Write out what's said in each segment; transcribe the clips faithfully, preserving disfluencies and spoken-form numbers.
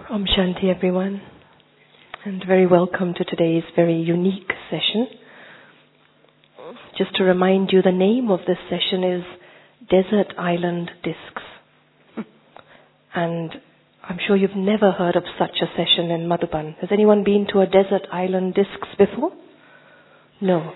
Om Shanti, everyone, and very welcome to today's very unique session. Just to remind you, the name of this session is Desert Island Discs. And I'm sure you've never heard of such a session in Madhuban. Has anyone been to a Desert Island Discs before? No.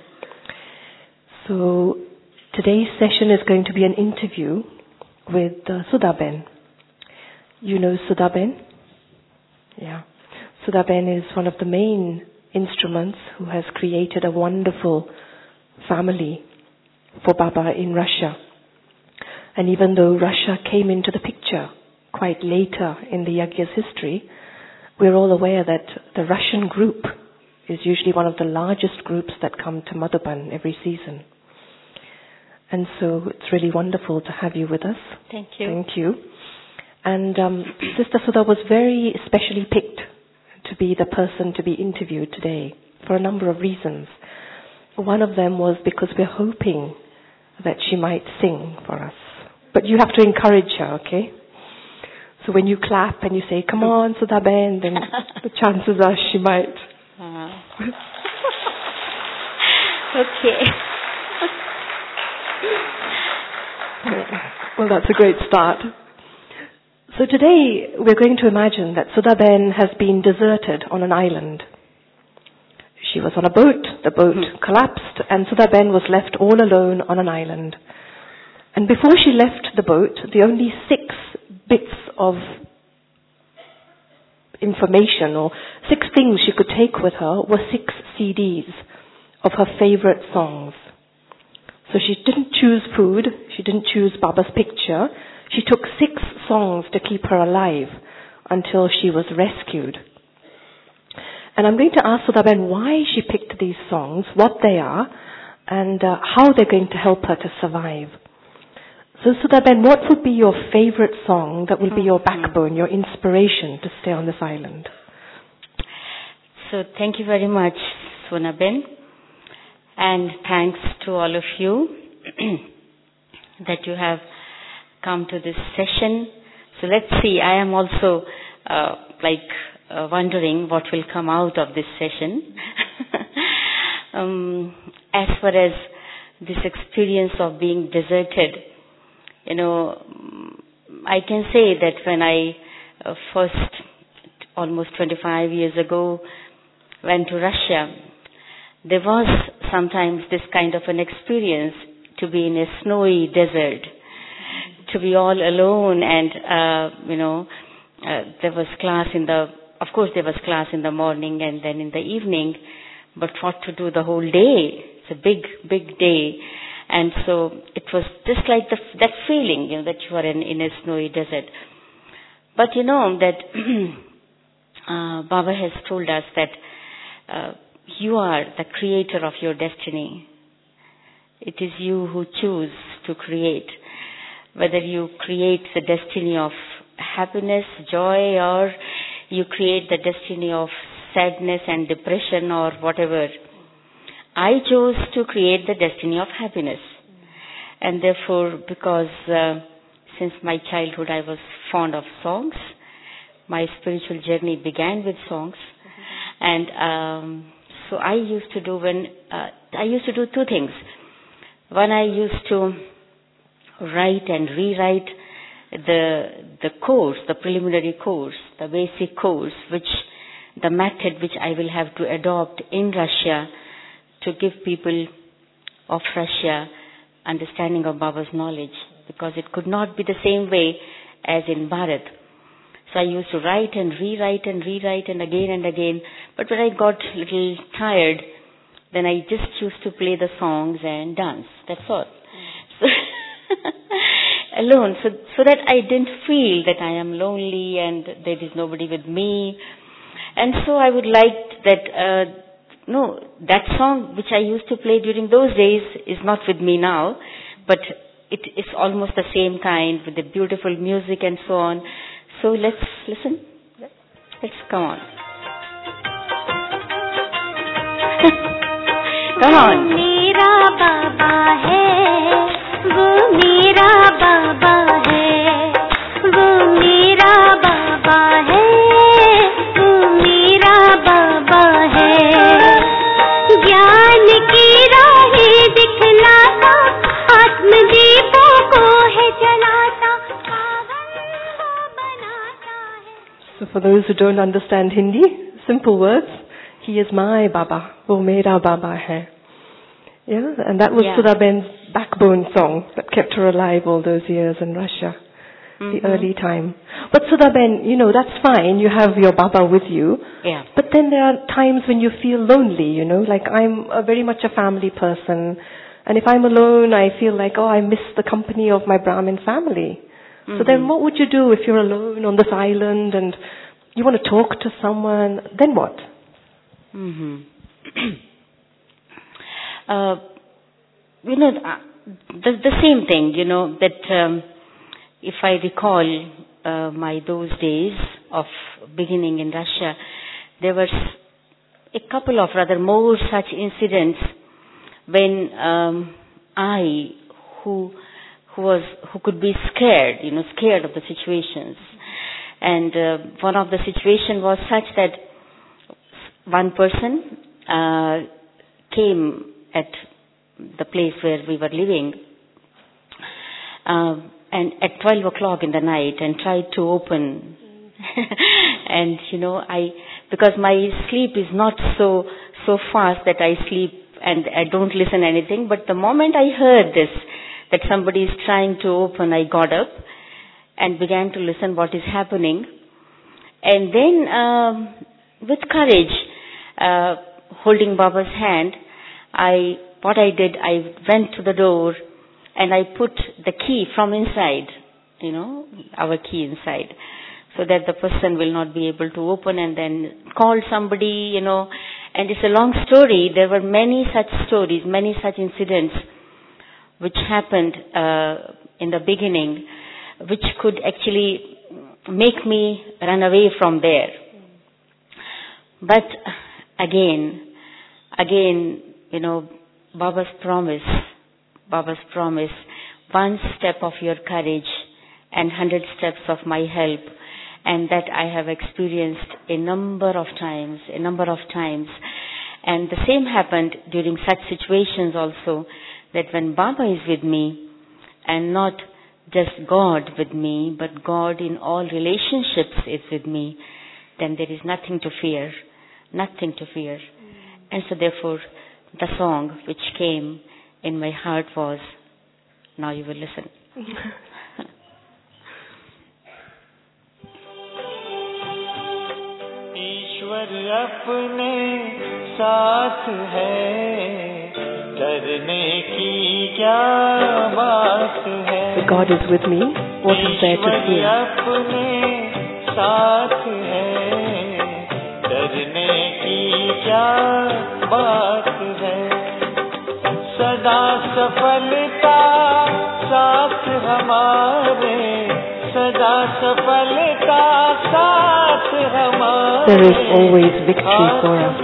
So today's session is going to be an interview with uh, Sudhaben. You know Sudhaben? Yeah. Sudhaben is one of the main instruments who has created a wonderful family for Baba in Russia. And even though Russia came into the picture quite later in the Yagya's history, we're all aware that the Russian group is usually one of the largest groups that come to Madhuban every season. And so it's really wonderful to have you with us. Thank you. Thank you. And um, Sister Sudha was very specially picked to be the person to be interviewed today for a number of reasons. One of them was because we're hoping that she might sing for us. But you have to encourage her, okay? So when you clap and you say, "Come on, Sudhaben," then the chances are she might. Uh, okay. Well, that's a great start. So today we're going to imagine that Sudhaben has been deserted on an island. She was on a boat, the boat mm-hmm. collapsed, and Sudhaben was left all alone on an island. And before she left the boat, the only six bits of information or six things she could take with her were six C Ds of her favorite songs. So she didn't choose food, she didn't choose Baba's picture. She took six songs to keep her alive until she was rescued. And I'm going to ask Sudhaben why she picked these songs, what they are, and uh, how they're going to help her to survive. So Sudhaben, what would be your favorite song that will be your backbone, your inspiration to stay on this island? So thank you very much, Sunaben. And thanks to all of you that you have come to this session. So let's see, I am also uh, like uh, wondering what will come out of this session. um, as far as this experience of being deserted, you know, I can say that when I uh, first, almost twenty-five years ago, went to Russia, there was sometimes this kind of an experience to be in a snowy desert, to be all alone, and, uh, you know, uh, there was class in the, of course there was class in the morning and then in the evening, but what to do the whole day? It's a big, big day. And so it was just like the, that feeling, you know, that you are in, in a snowy desert. But you know that uh, Baba has told us that uh, you are the creator of your destiny. It is you who choose to create. Whether you create the destiny of happiness, joy, or you create the destiny of sadness and depression or whatever. I chose to create the destiny of happiness. And therefore, because uh, since my childhood I was fond of songs, my spiritual journey began with songs. And um, so I used to do when, uh, I used to do two things. One, I used to write and rewrite the the course, the preliminary course, the basic course, which the method which I will have to adopt in Russia to give people of Russia understanding of Baba's knowledge, because it could not be the same way as in Bharat. So I used to write and rewrite and rewrite and again and again. But when I got a little tired, then I just used to play the songs and dance. That's all. So alone, so so that I didn't feel that I am lonely and there is nobody with me. And so I would like that, uh, no, that song which I used to play during those days is not with me now, but it is almost the same kind with the beautiful music and so on. So let's listen. Let's come on. Come on. Mera Baba hai, wo mera Baba hai, wo mera Baba hai. So for those who don't understand Hindi, simple words, he is my Baba, wo mera Baba hai. Yeah, and that was Yeah. Sudhaben's backbone song that kept her alive all those years in Russia, Mm-hmm. the early time. But Sudhaben, you know, that's fine, you have your Baba with you. Yeah. But then there are times when you feel lonely, you know, like I'm a very much a family person. And if I'm alone, I feel like, oh, I miss the company of my Brahmin family. Mm-hmm. So then what would you do if you're alone on this island and you want to talk to someone? Then what? Mm-hmm. uh, you know, uh, the, the same thing, you know, that um, if I recall uh, my those days of beginning in Russia, there were a couple of rather more such incidents when um, I, who who was who could be scared, you know, scared of the situations, and uh, one of the situation was such that one person uh, came at the place where we were living, uh, and at twelve o'clock in the night, and tried to open, and you know, I because my sleep is not so so fast that I sleep and I don't listen anything, but the moment I heard this, that somebody is trying to open, I got up and began to listen what is happening. And then, um, with courage, uh, holding Baba's hand, I, what I did, I went to the door and I put the key from inside, you know, our key inside, so that the person will not be able to open, and then called somebody, you know. And it's a long story. There were many such stories, many such incidents which happened uh, in the beginning, which could actually make me run away from there. But again, again, you know, Baba's promise, Baba's promise, one step of your courage and hundred steps of my help, and that I have experienced a number of times, a number of times. And the same happened during such situations also, that when Baba is with me, and not just God with me, but God in all relationships is with me, then there is nothing to fear, nothing to fear. And so therefore, the song which came in my heart was, now you will listen. ईश्वर अपने साथ है, डरने की क्या बात है। God is with me. What is there to fear? ईश्वर अपने साथ है, डरने की क्या बात है। सदा सफलता साथ हमारे, सदा सफलता साथ हमारे। There is always victory for us.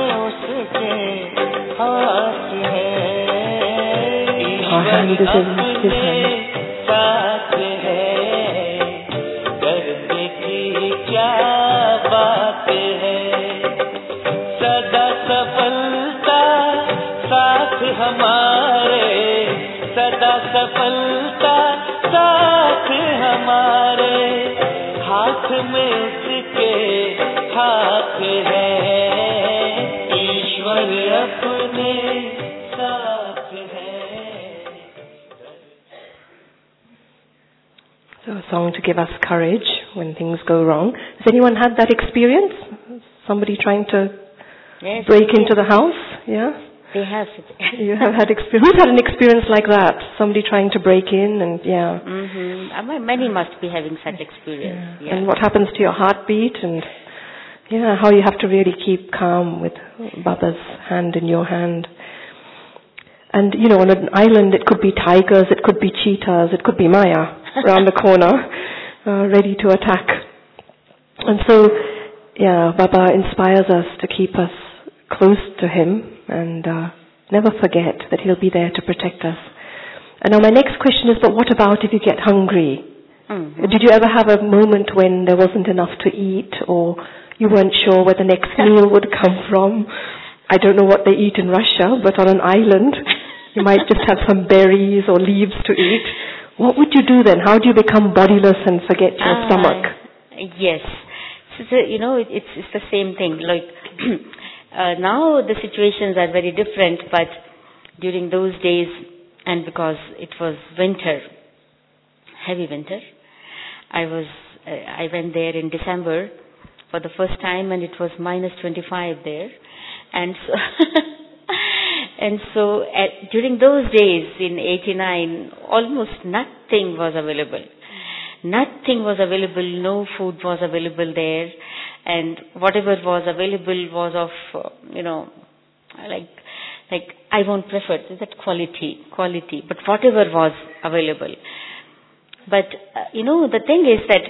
Our hand is in His hand. साथ है, डरने की क्या बात है। सदा सफलता साथ हमारे, सदा सफलता साथ हमारे। हाथ में उसके हाथ है, ईश्वर अपने साथ है। So a song to give us courage when things go wrong. Has anyone had that experience? Somebody trying to Yes, break they into the have. house? Yeah? They have. You have had experience. Who's had an experience like that? Somebody trying to break in and, yeah. Mm-hmm. I mean, many must be having such experience. Yeah. Yeah. And what happens to your heartbeat and, yeah, how you have to really keep calm with Baba's hand in your hand. And, you know, on an island it could be tigers, it could be cheetahs, it could be Maya around the corner, uh, ready to attack. And so, yeah, Baba inspires us to keep us close to Him and uh, never forget that He'll be there to protect us. And now my next question is, but what about if you get hungry? Mm-hmm. Did you ever have a moment when there wasn't enough to eat, or you weren't sure where the next meal would come from? I don't know what they eat in Russia, but on an island you might just have some berries or leaves to eat. What would you do then? How do you become bodiless and forget your Ah, stomach? Yes. it's a, you know, it, it's it's the same thing. Like uh, now the situations are very different, but during those days, and because it was winter, heavy winter, I was uh, I went there in December for the first time, and it was minus twenty-five there, and so and so at, during those days in eighty-nine, almost nothing was available. Nothing was available. No food was available there, and whatever was available was of uh, you know like like I won't prefer that quality quality, but whatever was available. But uh, you know the thing is that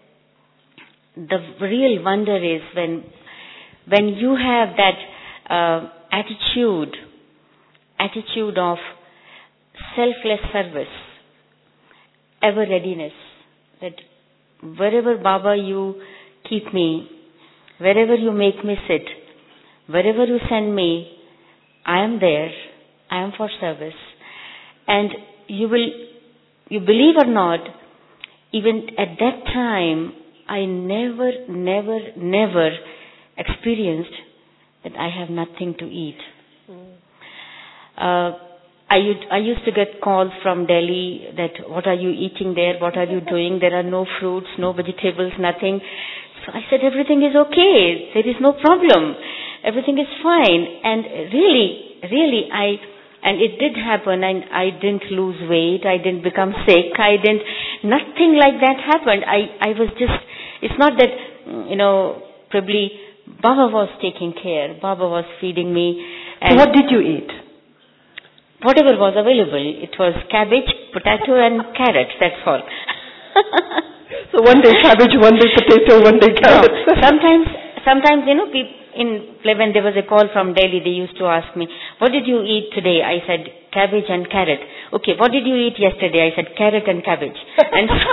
the real wonder is when when you have that uh, attitude attitude of selfless service, ever readiness, that wherever Baba you keep me, wherever you make me sit, wherever you send me, I am there, I am for service. And you will, you believe or not, even at that time, I never, never, never experienced that I have nothing to eat. Mm. Uh, I used, I used to get calls from Delhi that what are you eating there, what are you doing, there are no fruits, no vegetables, nothing. So I said everything is okay, there is no problem, everything is fine. And really, really I, and it did happen, and I didn't lose weight, I didn't become sick, I didn't, nothing like that happened. I, I was just, it's not that, you know, probably Baba was taking care, Baba was feeding me. And so what did you eat? Whatever was available. It was cabbage, potato and carrot, that's all. So one day cabbage, one day potato, one day carrot. No, sometimes, sometimes, you know, in, when there was a call from Delhi, they used to ask me, what did you eat today? I said, cabbage and carrot. Okay, what did you eat yesterday? I said, carrot and cabbage. And so,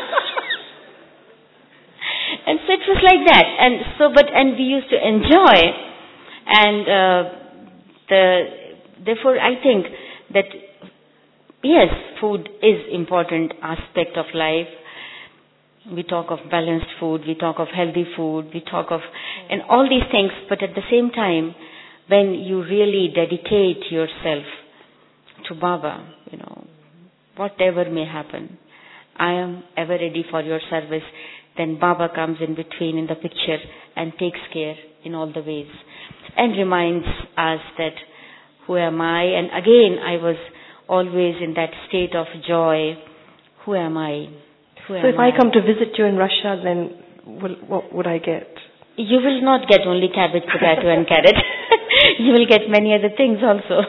and so it was like that. And so, but, and we used to enjoy. And uh, the, therefore, I think that yes, food is important aspect of life. We talk of balanced food, we talk of healthy food, we talk of and all these things, but at the same time, when you really dedicate yourself to Baba, you know, whatever may happen, I am ever ready for your service, then Baba comes in between in the picture and takes care in all the ways and reminds us that who am I? And again, I was always in that state of joy. Who am I? Who so am if I, I come to visit you in Russia, then will, what would I get? You will not get only cabbage, potato and carrot. You will get many other things also.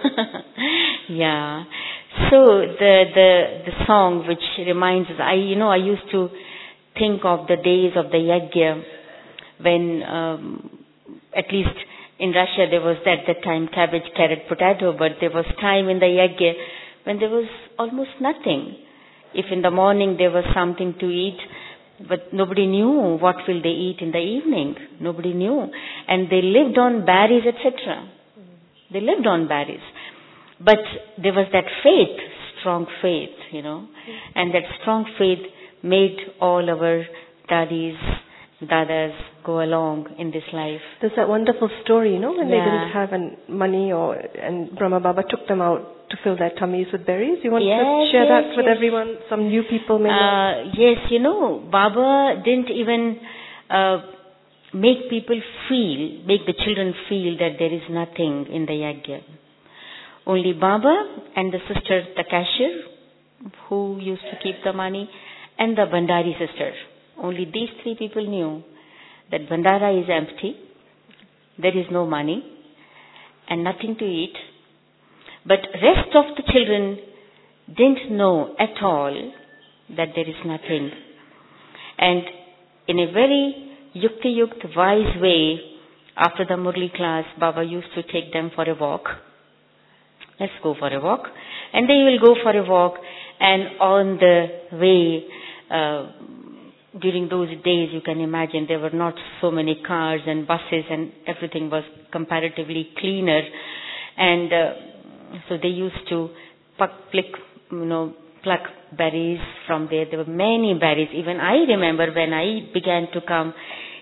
Yeah. So the, the, the song which reminds us, I, you know, I used to think of the days of the Yajna when um, at least in Russia, there was at that time cabbage, carrot, potato, but there was time in the Yajna when there was almost nothing. If in the morning there was something to eat, but nobody knew what will they eat in the evening. Nobody knew. And they lived on berries, et cetera. They lived on berries. But there was that faith, strong faith, you know. And that strong faith made all our daddies, dadas go along in this life. There's that wonderful story, you know, when yeah. they didn't have an money or and Brahma Baba took them out to fill their tummies with berries. You want yes, to share yes, that with yes. everyone? Some new people may know. Uh, yes, you know, Baba didn't even uh, make people feel, make the children feel that there is nothing in the Yajna. Only Baba and the sister, the cashier, who used to keep the money, and the Bandari sister. Only these three people knew that Bandara is empty, there is no money, and nothing to eat. But rest of the children didn't know at all that there is nothing. And in a very yukti-yukt, wise way, after the Murli class, Baba used to take them for a walk. Let's go for a walk. And they will go for a walk, and on the way, uh, during those days, you can imagine there were not so many cars and buses, and everything was comparatively cleaner. And uh, so they used to pluck, pluck, you know, pluck berries from there. There were many berries. Even I remember when I began to come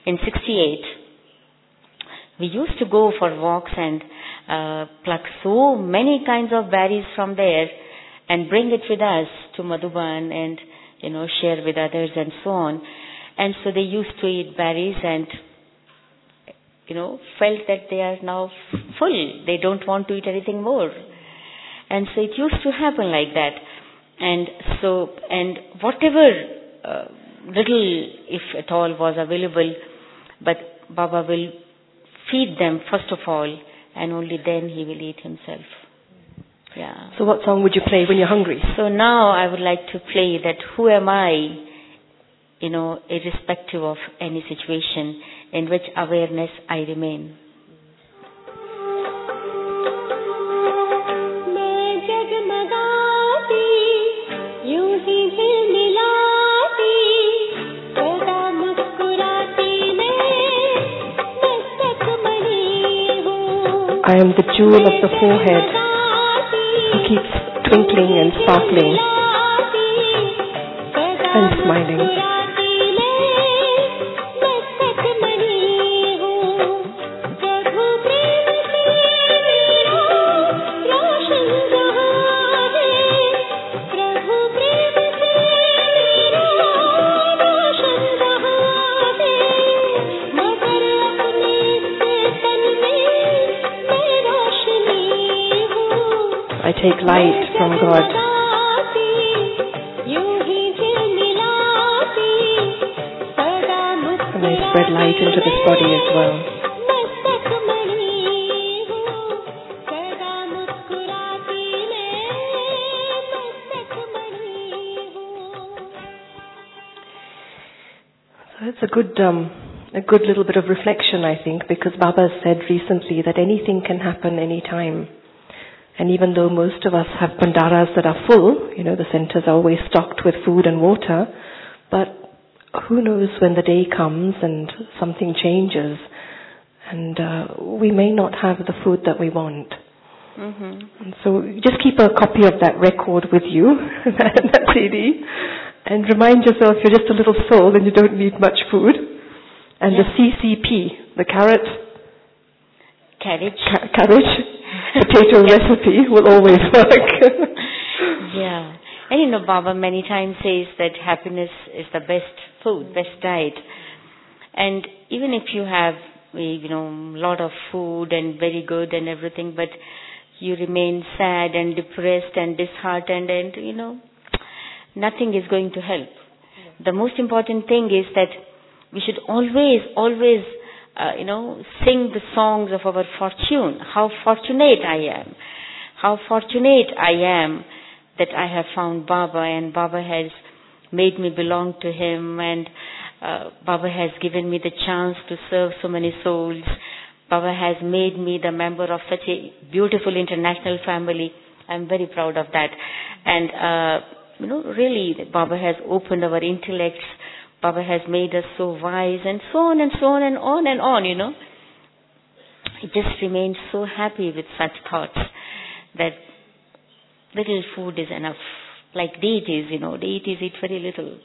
in sixty-eight, we used to go for walks and uh, pluck so many kinds of berries from there and bring it with us to Madhuban and, you know, share with others and so on. And so they used to eat berries and, you know, felt that they are now full. They don't want to eat anything more. And so it used to happen like that. And so, and whatever uh, little, if at all, was available, but Baba will feed them first of all, and only then he will eat himself. Yeah. So what song would you play when you're hungry? So now I would like to play that Who Am I, you know, irrespective of any situation, in which awareness I remain. I am the jewel of the forehead who keeps twinkling and sparkling and smiling. I take light from God. And I spread light into this body as well. So it's a good, um, a good little bit of reflection, I think, because Baba said recently that anything can happen anytime. And even though most of us have bandaras that are full, you know, the centers are always stocked with food and water, but who knows when the day comes and something changes, and uh, we may not have the food that we want. Mm-hmm. And so just keep a copy of that record with you, that C D, and remind yourself you're just a little soul and you don't need much food. And yeah. The C C P, the carrot, cabbage, ca- cabbage. potato recipe will always work. Yeah. And you know, Baba many times says that happiness is the best food, best diet. And even if you have, you know, a lot of food and very good and everything, but you remain sad and depressed and disheartened and, you know, nothing is going to help. The most important thing is that we should always, always Uh, you know, sing the songs of our fortune. How fortunate I am. How fortunate I am that I have found Baba, and Baba has made me belong to him, and uh, Baba has given me the chance to serve so many souls. Baba has made me the member of such a beautiful international family. I'm very proud of that. And, uh, you know, really, Baba has opened our intellects. Baba has made us so wise, and so on and so on and on and on, you know. I just remain so happy with such thoughts that little food is enough. Like deities, you know, deities eat very little.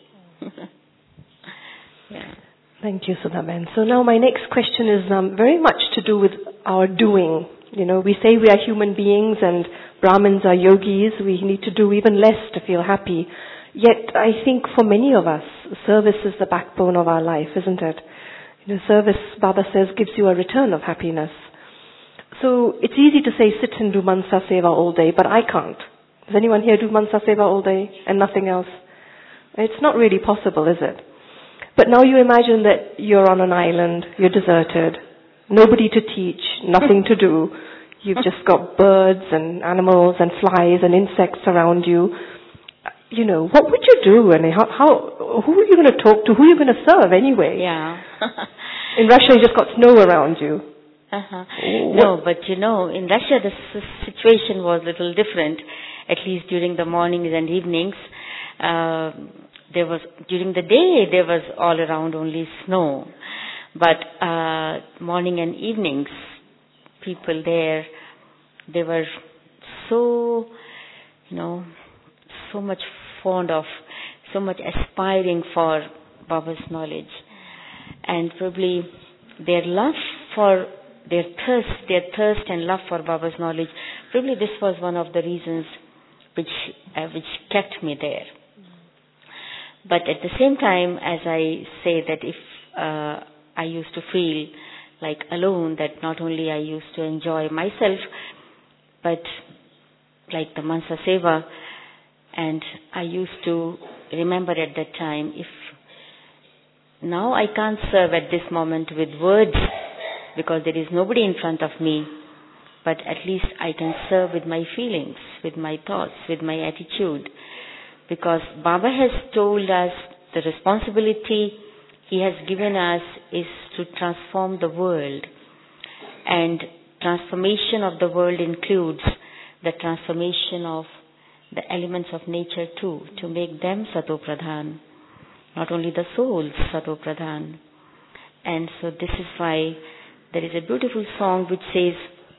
Yeah. Thank you, Sudhaben. So now my next question is um, very much to do with our doing. You know, we say we are human beings and Brahmins are yogis. We need to do even less to feel happy. Yet, I think for many of us, service is the backbone of our life, isn't it? You know, service, Baba says, gives you a return of happiness. So, it's easy to say, sit and do Mansa Seva all day, but I can't. Does anyone here do Mansa Seva all day and nothing else? It's not really possible, is it? But now you imagine that you're on an island, you're deserted, nobody to teach, nothing to do. You've just got birds and animals and flies and insects around you. You know, what would you do? And how, how, who are you going to talk to? Who are you going to serve anyway? Yeah. In Russia, you just got snow around you. Uh-huh. No, but you know, in Russia, the situation was a little different, at least during the mornings and evenings. Uh, there was, during the day, there was all around only snow. But uh, morning and evenings, people there, they were so, you know, so much fond of, so much aspiring for Baba's knowledge. and probably their love for, their thirst, their thirst and love for Baba's knowledge, probably this was one of the reasons which uh, which kept me there. But at the same time, as I say that if uh, I used to feel like alone, that not only I used to enjoy myself, but like the Mansa Seva, and I used to remember at that time, if now I can't serve at this moment with words because there is nobody in front of me, but at least I can serve with my feelings, with my thoughts, with my attitude. Because Baba has told us the responsibility he has given us is to transform the world. And transformation of the world includes the transformation of the elements of nature too, to make them Sato Pradhan. Not only the souls Sato Pradhan. And so this is why there is a beautiful song which says,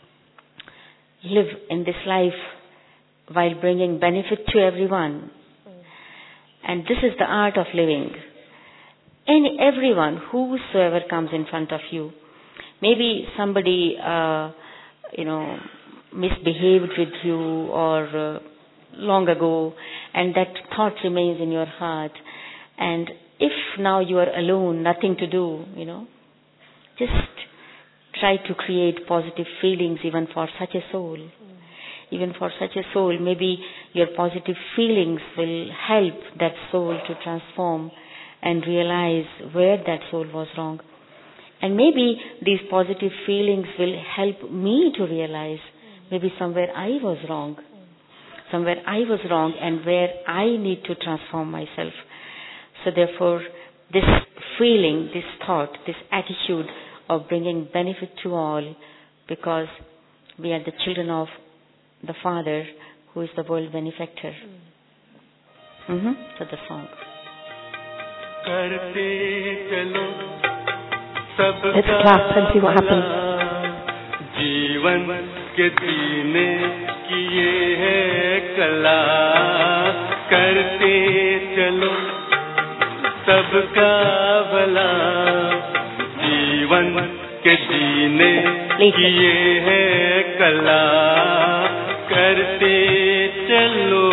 live in this life while bringing benefit to everyone. And this is the art of living. Any, everyone, whosoever comes in front of you, maybe somebody, uh, you know, misbehaved with you or uh, long ago, and that thought remains in your heart. And if now you are alone, nothing to do, you know, just try to create positive feelings even for such a soul. Mm. Even for such a soul, maybe your positive feelings will help that soul to transform and realize where that soul was wrong. And maybe these positive feelings will help me to realize maybe somewhere I was wrong. Somewhere I was wrong and where I need to transform myself. So therefore, this feeling, this thought, this attitude of bringing benefit to all, because we are the children of the Father who is the world benefactor. Mm-hmm. So the song. Let's clap and see what happens. जीवन के जीने की ये है कला, करते चलो सबका भला, जीवन के जीने की ये है कला, करते चलो.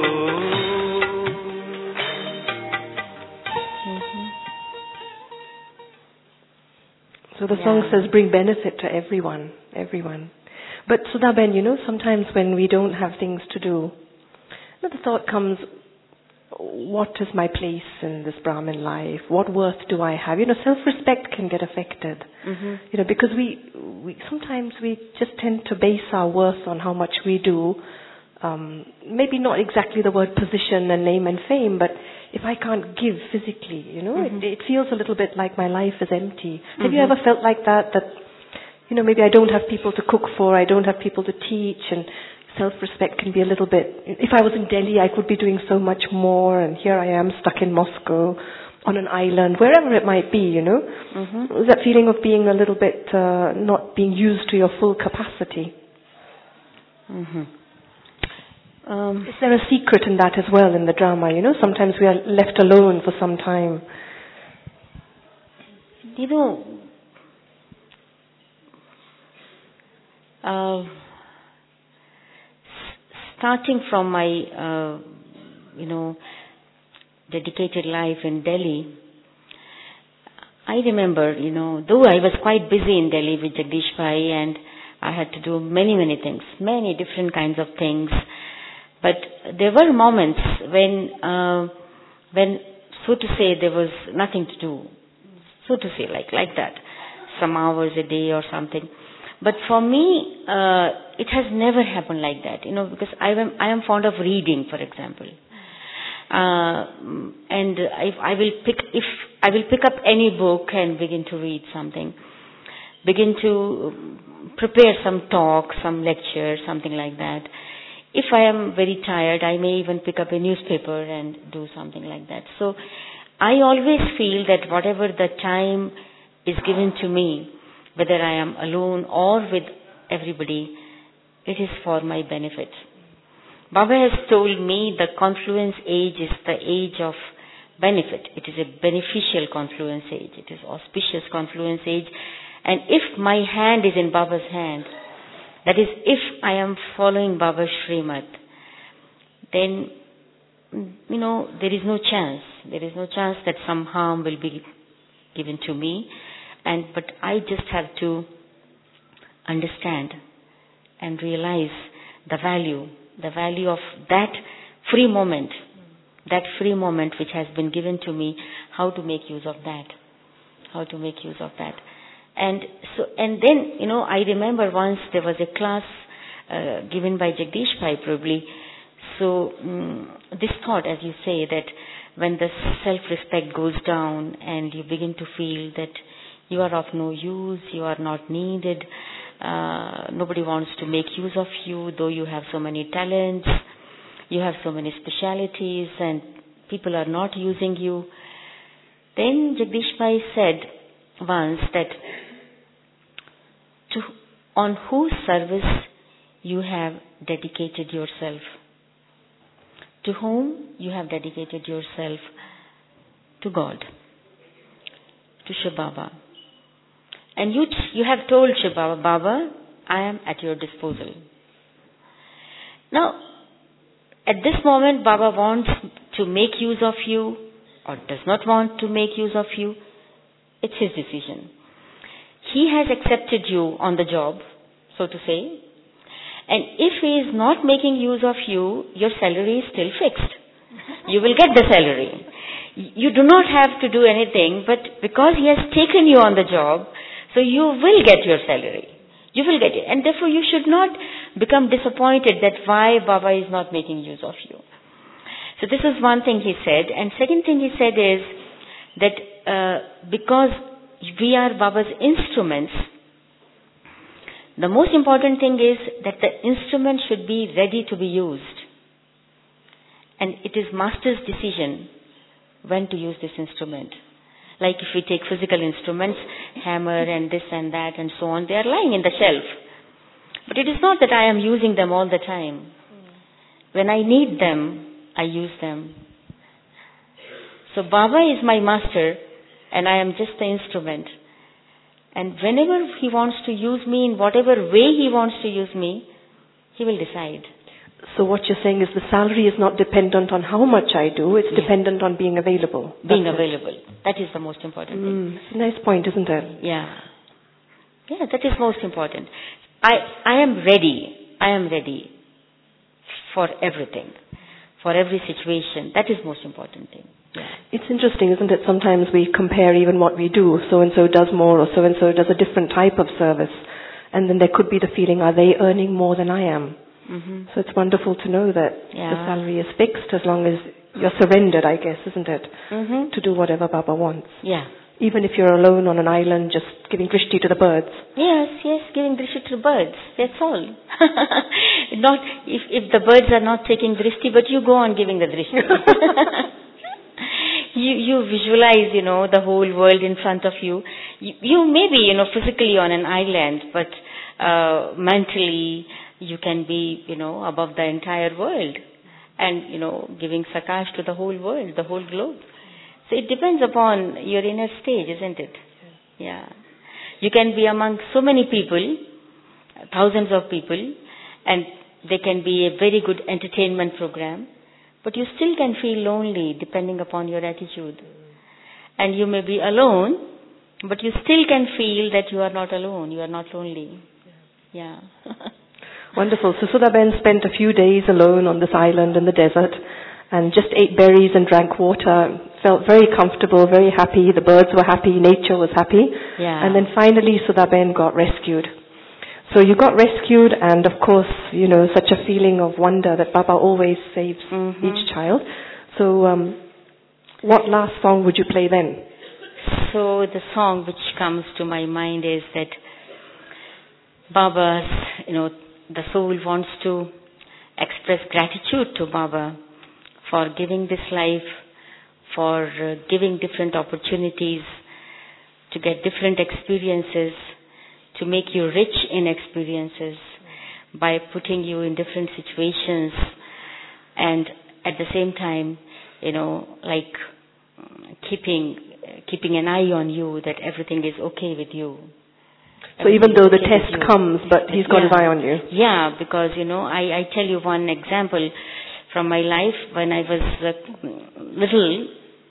So the song yeah. says, bring benefit to everyone, everyone. But Sudhaben, you know, sometimes when we don't have things to do, the thought comes, what is my place in this Brahmin life? What worth do I have? You know, self-respect can get affected. Mm-hmm. You know, because we, we sometimes we just tend to base our worth on how much we do. Um, maybe not exactly the word position and name and fame, but if I can't give physically, you know, mm-hmm. it, it feels a little bit like my life is empty. Mm-hmm. Have you ever felt like that? That, you know, maybe I don't have people to cook for, I don't have people to teach, and self-respect can be a little bit... If I was in Delhi, I could be doing so much more, and here I am stuck in Moscow, on an island, wherever it might be, you know. Mm-hmm. That feeling of being a little bit, uh, not being used to your full capacity. Mm-hmm. Um, Is there a secret in that as well in the drama? You know, sometimes we are left alone for some time. You know, uh, starting from my, uh, you know, dedicated life in Delhi, I remember, you know, though I was quite busy in Delhi with Jagdish Bhai and I had to do many, many things, many different kinds of things. But there were moments when, uh, when, so to say, there was nothing to do. So to say, like like that, some hours a day or something. But for me, uh, it has never happened like that, you know, because I am I am fond of reading, for example, uh, and I, I will pick if I will pick up any book and begin to read something, begin to prepare some talk, some lecture, something like that. If I am very tired, I may even pick up a newspaper and do something like that. So I always feel that whatever the time is given to me, whether I am alone or with everybody, it is for my benefit. Baba has told me the confluence age is the age of benefit. It is a beneficial confluence age. It is auspicious confluence age. And if my hand is in Baba's hand, that is, if I am following Baba's Srimad, then, you know, there is no chance. There is no chance that some harm will be given to me. And but I just have to understand and realize the value, the value of that free moment, that free moment which has been given to me, how to make use of that, how to make use of that. And so, and then, you know, I remember once there was a class uh, given by Jagdish Bhai probably. So um, this thought, as you say, that when the self-respect goes down and you begin to feel that you are of no use, you are not needed, uh, nobody wants to make use of you, though you have so many talents, you have so many specialities, and people are not using you. Then Jagdish Bhai said once that to, on whose service you have dedicated yourself. To whom you have dedicated yourself? To God, to Shiv Baba. And you, you have told Shiv Baba, Baba, I am at your disposal. Now, at this moment, Baba wants to make use of you or does not want to make use of you. It's his decision. He has accepted you on the job, so to say. And if he is not making use of you, your salary is still fixed. You will get the salary. You do not have to do anything, but because he has taken you on the job, so you will get your salary. You will get it. And therefore you should not become disappointed that why Baba is not making use of you. So this is one thing he said. And second thing he said is that uh, because we are Baba's instruments, the most important thing is that the instrument should be ready to be used. And it is Master's decision when to use this instrument. Like if we take physical instruments, hammer and this and that and so on, they are lying in the shelf. But it is not that I am using them all the time. When I need them, I use them. So Baba is my master and I am just the instrument. And whenever he wants to use me, in whatever way he wants to use me, he will decide. So what you're saying is the salary is not dependent on how much I do, it's yeah. dependent on being available. Being That's available. It. That is the most important thing. Mm, it's a nice point, isn't it? Yeah. Yeah, that is most important. I, I am ready. I am ready for everything, for every situation. That is most important thing. Yeah. It's interesting, isn't it? Sometimes we compare even what we do. So-and-so does more or so-and-so does a different type of service. And then there could be the feeling, are they earning more than I am? Mm-hmm. So it's wonderful to know that yeah. the salary is fixed as long as you're surrendered, I guess, isn't it? Mm-hmm. To do whatever Baba wants. Yeah. Even if you're alone on an island just giving drishti to the birds. Yes, yes, giving drishti to the birds. That's all. Not if, if the birds are not taking drishti, but you go on giving the drishti. You, you visualize, you know, the whole world in front of you. You, you may be, you know, physically on an island, but uh, mentally you can be, you know, above the entire world and, you know, giving sakash to the whole world, the whole globe. So it depends upon your inner stage, isn't it? Yeah. You can be among so many people, thousands of people, and there can be a very good entertainment program. But you still can feel lonely depending upon your attitude. And you may be alone, but you still can feel that you are not alone, you are not lonely. Yeah. Wonderful. So Sudha-ben spent a few days alone on this island in the desert and just ate berries and drank water, felt very comfortable, very happy. The birds were happy, nature was happy. Yeah. And then finally Sudha-ben got rescued. So you got rescued, and of course, you know, such a feeling of wonder that Baba always saves mm-hmm. each child. So um, what last song would you play then? So the song which comes to my mind is that Baba's, you know, the soul wants to express gratitude to Baba for giving this life, for uh, giving different opportunities to get different experiences, to make you rich in experiences by putting you in different situations, and at the same time, you know, like keeping keeping an eye on you, that everything is okay with you. So even though the test comes, but he's got yeah. his eye on you. Yeah, because, you know, I, I tell you one example from my life. When I was uh, little,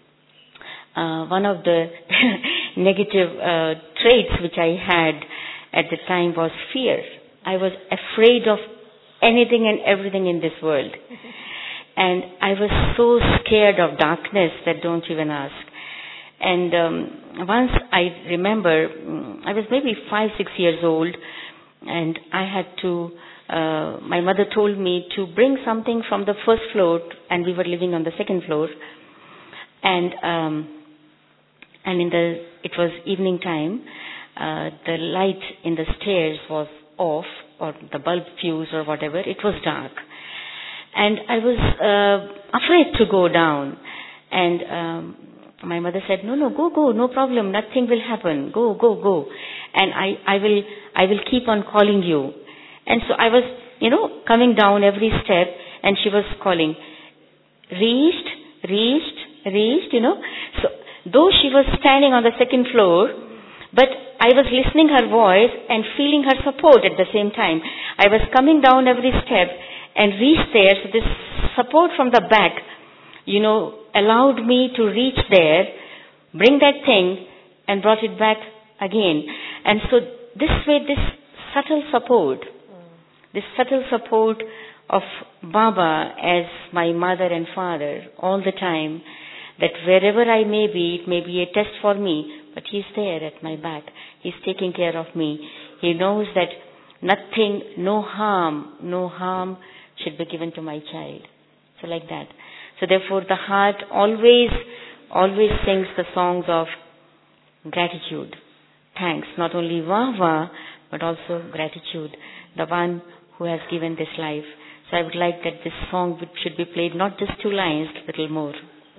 uh, one of the negative uh, traits which I had at the time was fear. I was afraid of anything and everything in this world. And I was so scared of darkness that don't even ask. And um, once I remember, I was maybe five, six years old, and I had to, uh, my mother told me to bring something from the first floor, and we were living on the second floor. And um, and in the, it was evening time, uh, the light in the stairs was off, or the bulb fuse or whatever, it was dark. And I was uh, afraid to go down. And um, my mother said, no, no, go, go, no problem, nothing will happen, go, go, go. And I, I will, I will keep on calling you. And so I was, you know, coming down every step, and she was calling, reached, reached, reached, you know. So though she was standing on the second floor, but I was listening her voice and feeling her support at the same time. I was coming down every step and reached there. So this support from the back, you know, allowed me to reach there, bring that thing, and brought it back again. And so this way, this subtle support, this subtle support of Baba as my mother and father all the time, that wherever I may be, it may be a test for me, but he's there at my back. He's taking care of me. He knows that nothing, no harm, no harm should be given to my child. So like that. So therefore the heart always, always sings the songs of gratitude. Thanks, not only wah-wah, but also gratitude. The one who has given this life. So I would like that this song should be played, not just two lines, a little more.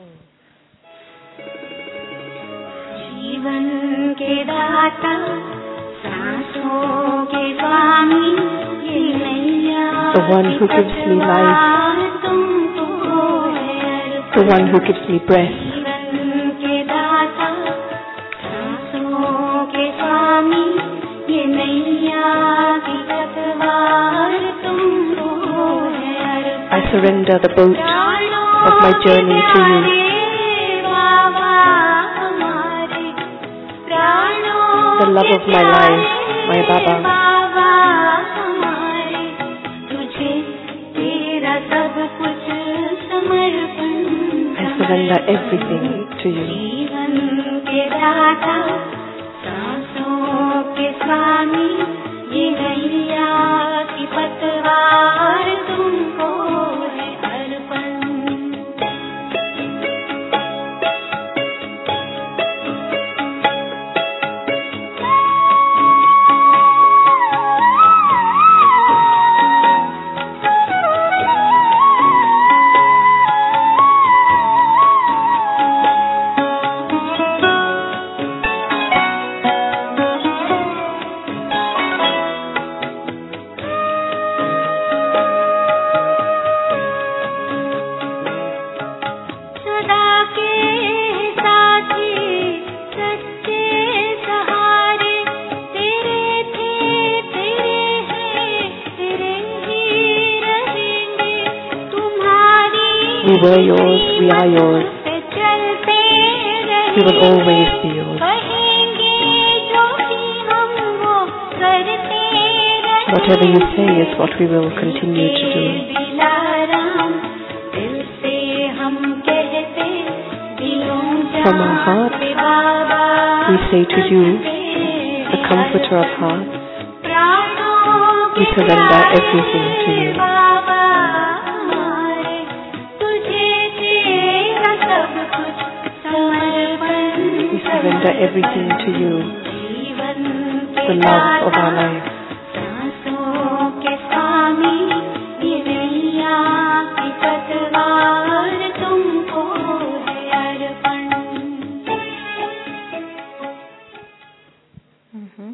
जीवन के दाता सांसों के स्वामी ये नैया the one who gives me life, the one who gives me breath, जीवन के दाता सांसों के स्वामी ये नैया की पतवार तुमको है अर्पण। I surrender the boat of my journey to you. The love of my life, my Baba. I surrender everything to you. We were yours, we are yours. We will always be yours. Whatever you say is what we will continue to do. From our hearts, we say to you, the comforter of hearts, we surrender everything to you. We surrender everything to you, the love of our life. Mm-hmm.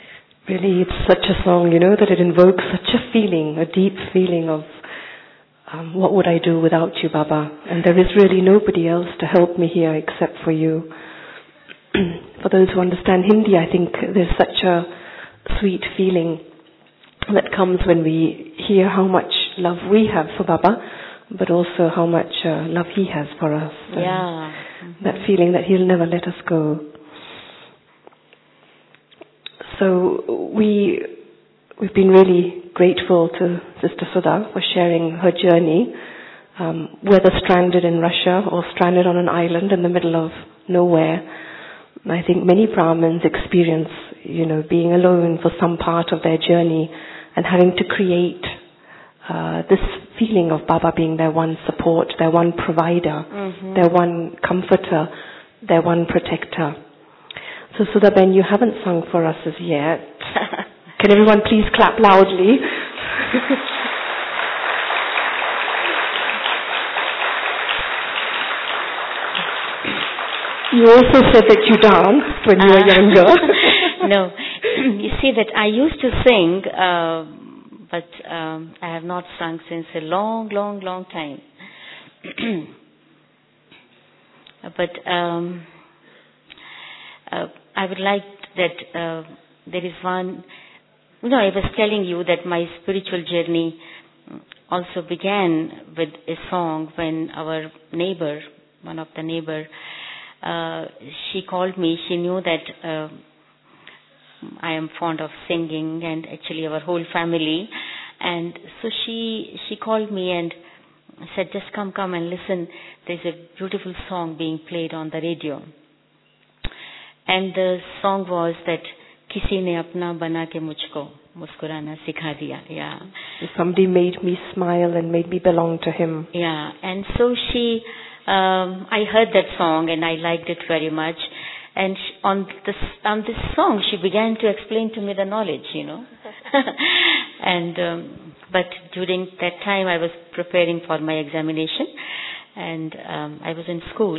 Really, it's such a song, you know, that it invokes such a feeling, a deep feeling of um, what would I do without you, Baba? And there is really nobody else to help me here except for you. For those who understand Hindi, I think there's such a sweet feeling that comes when we hear how much love we have for Baba, but also how much uh, love he has for us. Yeah. Mm-hmm. That feeling that he'll never let us go. So we, we've been really grateful to Sister Sudha for sharing her journey, um, whether stranded in Russia or stranded on an island in the middle of nowhere. I think many Brahmins experience, you know, being alone for some part of their journey and having to create uh, this feeling of Baba being their one support, their one provider, mm-hmm. their one comforter, their one protector. So Sudha-ben, you haven't sung for us as yet. Can everyone please clap loudly? You also said that you danced when you were uh, younger. No, you see that I used to sing, uh, but um, I have not sung since a long, long, long time. But um, uh, I would like that uh, there is one, you know, I was telling you that my spiritual journey also began with a song when our neighbor, one of the neighbor, uh, she called me. She knew that uh, I am fond of singing, and actually our whole family. And so she she called me and said, just come, come and listen. There's a beautiful song being played on the radio. And the song was that किसी ने अपना बना के मुझको मुस्कुराना सिखा दिया. Yeah. Somebody made me smile and made me belong to him. Yeah. And so she, um, I heard that song and I liked it very much. And she, on this on this song, she began to explain to me the knowledge, you know. and um, but during that time, I was preparing for my examination, and um, I was in school,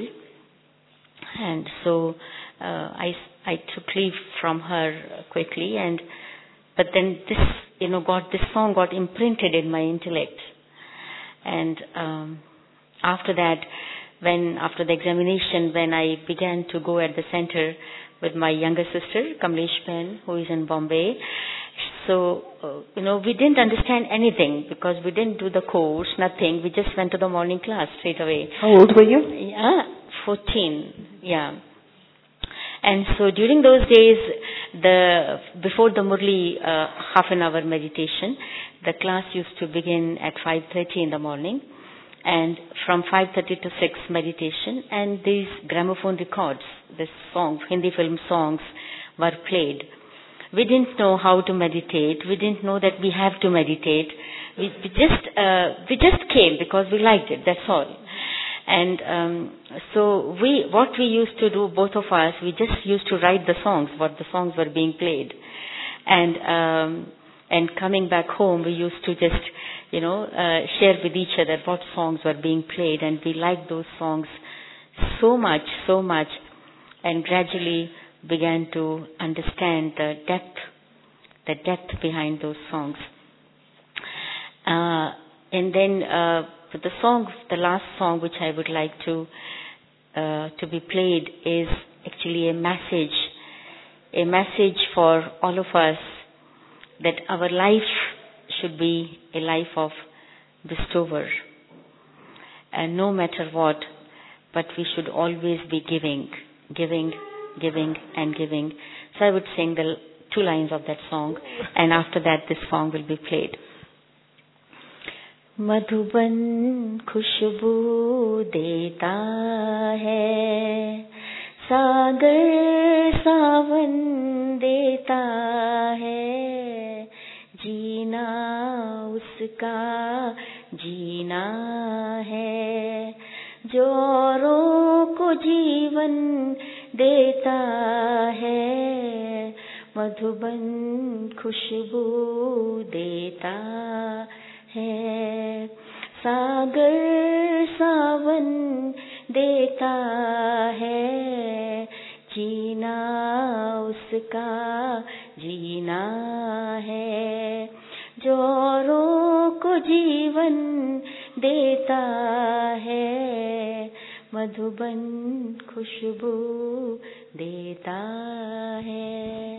and so uh, I I took leave from her quickly, and but then this you know got this song got imprinted in my intellect, and um, after that. When after the examination, when I began to go at the center with my younger sister, Kamlesh Ben, who is in Bombay, so, uh, you know, we didn't understand anything because we didn't do the course, nothing. We just went to the morning class straight away. How old were you? Yeah, fourteen, yeah. And so during those days, the before the Murli uh, half an hour meditation, the class used to begin at five thirty in the morning. And from five thirty to six meditation, and these gramophone records, this song, Hindi film songs were played. We didn't know how to meditate. We didn't know that we have to meditate. We, we just uh, we just came because we liked it. That's all. And um, so we, what we used to do, both of us, we just used to write the songs, what the songs were being played, and um, and coming back home, we used to just. you know, uh, share with each other what songs were being played, and we liked those songs so much, so much, and gradually began to understand the depth, the depth behind those songs. Uh, and then uh, the song, the last song which I would like to uh, to be played is actually a message, a message for all of us that our life should be a life of bestower, and no matter what, but we should always be giving, giving, giving and giving. So I would sing the two lines of that song, and after that this song will be played. Madhuban खुशबू देता है, सागर सावन देता है, जीना उसका जीना है, जो औरों को जीवन देता है, मधुबन खुशबू देता है, सागर सावन देता है, जीना उसका जीना है, जो औरों को जीवन देता है, मधुबन खुशबू देता है।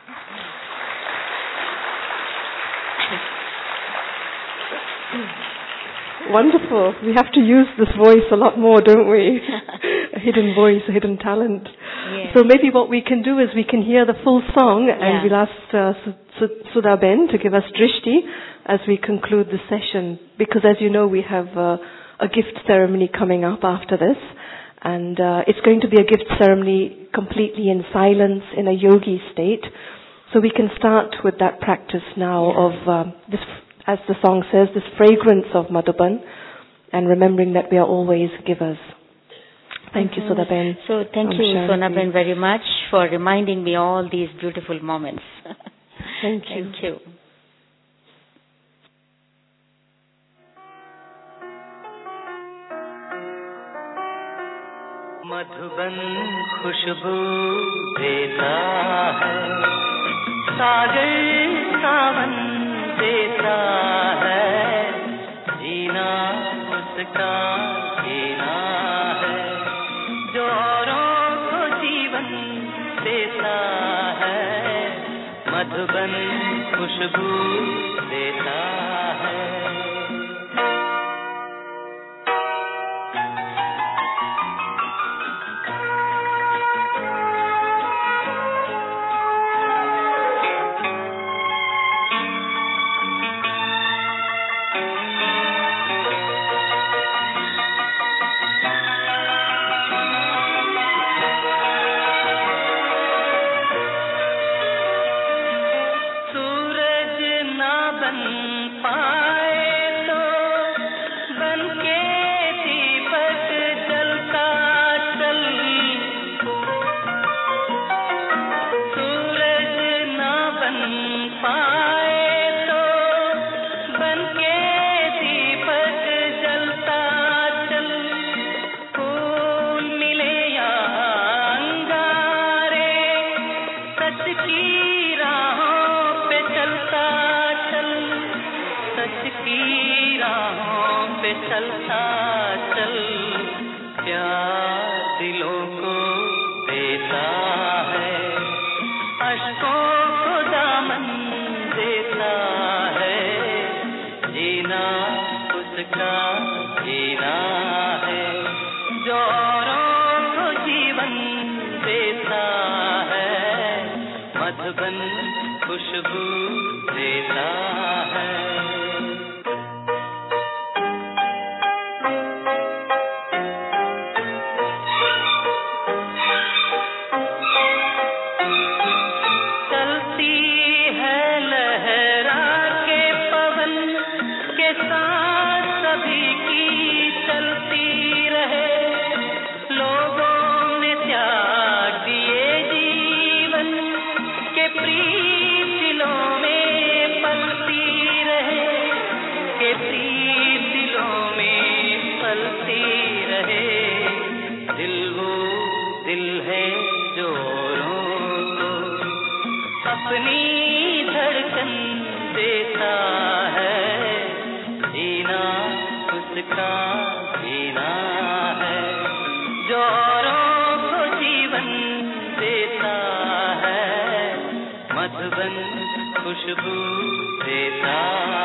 Wonderful. We have to use this voice a lot more, don't we? A hidden voice, a hidden talent. Yes. So maybe what we can do is we can hear the full song, and Yeah. we'll ask uh, Su- Su- Sudha Ben to give us drishti as we conclude the session. Because as you know, we have uh, a gift ceremony coming up after this. And uh, it's going to be a gift ceremony completely in silence, in a yogi state. So we can start with that practice now Yeah. of um, this, as the song says, this fragrance of Madhuban, and remembering that we are always givers. Thank you, Sudha Ben. So thank Om you, Shanti. Sona Ben, very much for reminding me all these beautiful moments. Thank you. Thank you. Madhuban खुशबू देता है, सागर सावन देता है, जीना उसका जीना है, जो औरों को जीवन देता है, मधुबन खुशबू देता है। चलता चल, प्यार दिलों को देता है, अश्कों को दामन देता है, जीना उसका जीना है, जो औरों को जीवन देता है, मधुबन खुशबू देता है। अपनी धड़कन देता है, जीना उसका जीना है, जो औरों को जीवन देता है, मधुबन खुशबू देता